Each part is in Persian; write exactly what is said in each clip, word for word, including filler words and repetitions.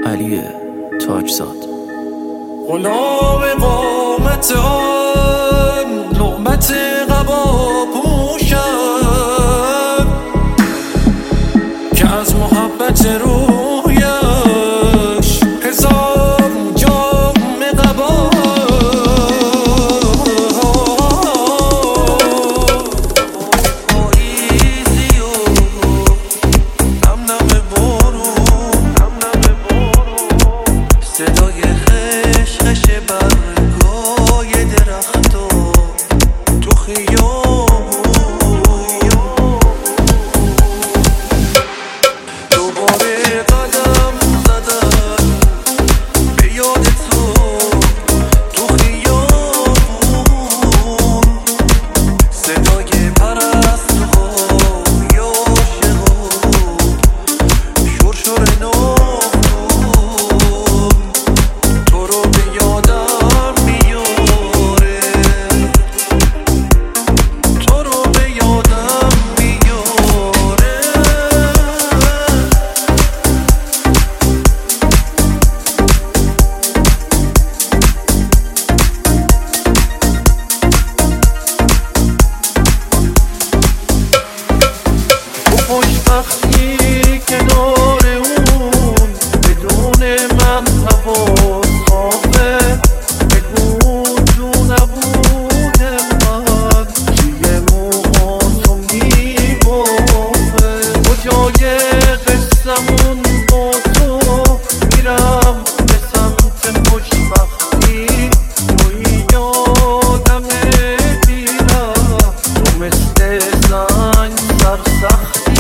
علی تاجزاد. غلام قامت آن لعبت قبا پوشم که از محبت رویش هزار جام قبا. خوشبختی کنار اون بدون من حواس خوابه، بگو تو نبود من چیه موهاتو میبافه. کجای قصمون با تو میرم به سمت خوشبختی، توی یادم میرم تو مثل زنگ سرسختی.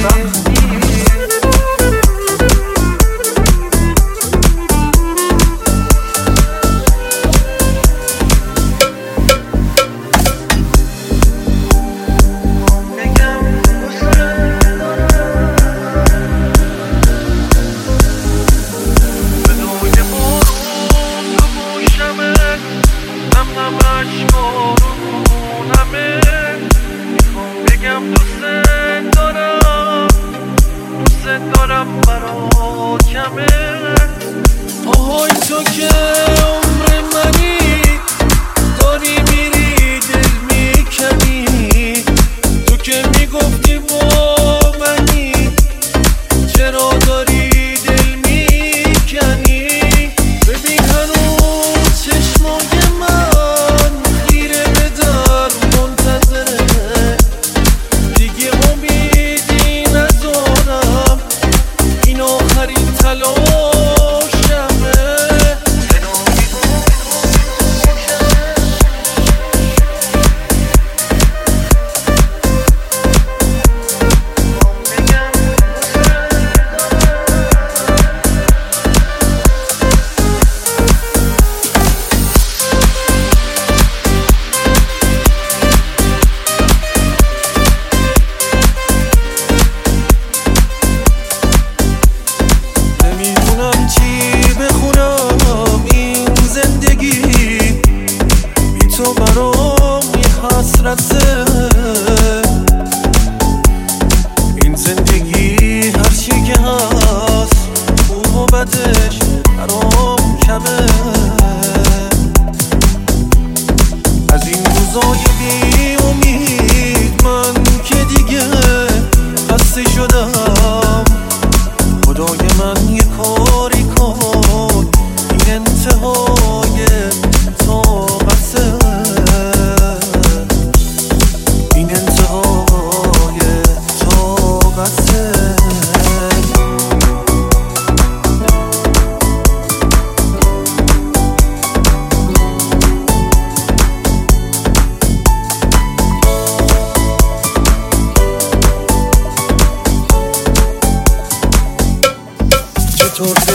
دارم برا کمه آهای تو که عمر منی، داری میری دل میکنی. تو که میگفتی با منی، چرا داری دل میکنی؟ ببین هنوز چشمای من خیره به در منتظره، دیگه امیدی ندارم، این آخرین تلاشمه. تو برام یه حسرته، این زندگی هرچی که هست خوب و بدش برام کمه. از این روزای بی امید من که دیگه خسته شدم. خدای من یه کاری کن، این انتهای طاقته، این انتهای طاقته. چطور